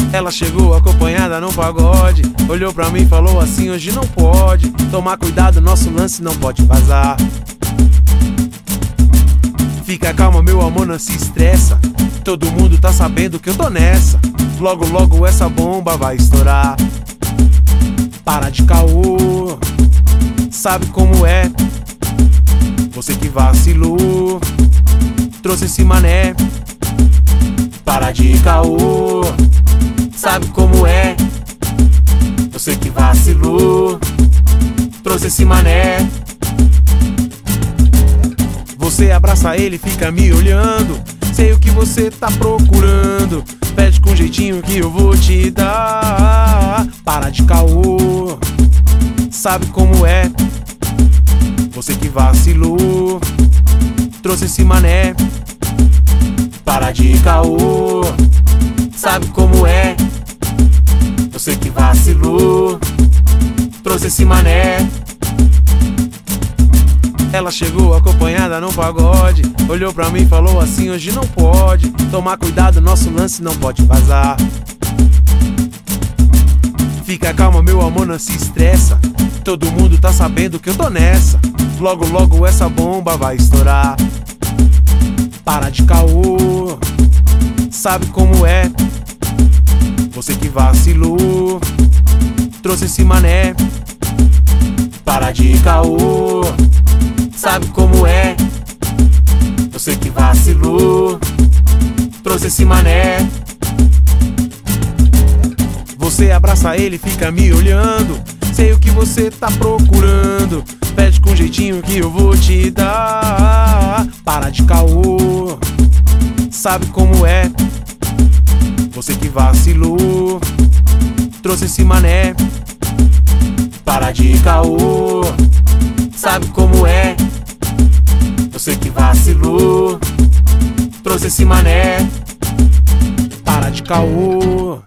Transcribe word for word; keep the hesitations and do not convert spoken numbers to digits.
Ela chegou acompanhada no pagode, olhou pra mim e falou assim: hoje não pode. Tomar cuidado, nosso lance não pode vazar. Fica calma, meu amor, não se estressa. Todo mundo tá sabendo que eu tô nessa. Logo, logo essa bomba vai estourar. Para de caô, sabe como é. Você que vacilou, trouxe esse mané. Para de caô, sabe como é. Você que vacilou, trouxe esse mané. Você abraça ele, fica me olhando. Sei o que você tá procurando. Pede com jeitinho que eu vou te dar. Para de caô, sabe como é. Você que vacilou, trouxe esse mané. Para de caô, sabe como é. Você que vacilou, trouxe esse mané. Ela chegou acompanhada no pagode, olhou pra mim e falou assim: hoje não pode. Tomar cuidado, nosso lance não pode vazar. Fica calma, meu amor, não se estressa. Todo mundo tá sabendo que eu tô nessa. Logo, logo essa bomba vai estourar. Para de caô, sabe como é. Você que vacilou, trouxe esse mané. Para de caô, sabe como é. Você que vacilou, trouxe esse mané. Você abraça ele, fica me olhando. Sei o que você tá procurando. Pede com jeitinho que eu vou te dar. Para de caô, sabe como é. Você que vacilou, trouxe esse mané. Para de caô, sabe como é. Você que vacilou, trouxe esse mané. Para de caô.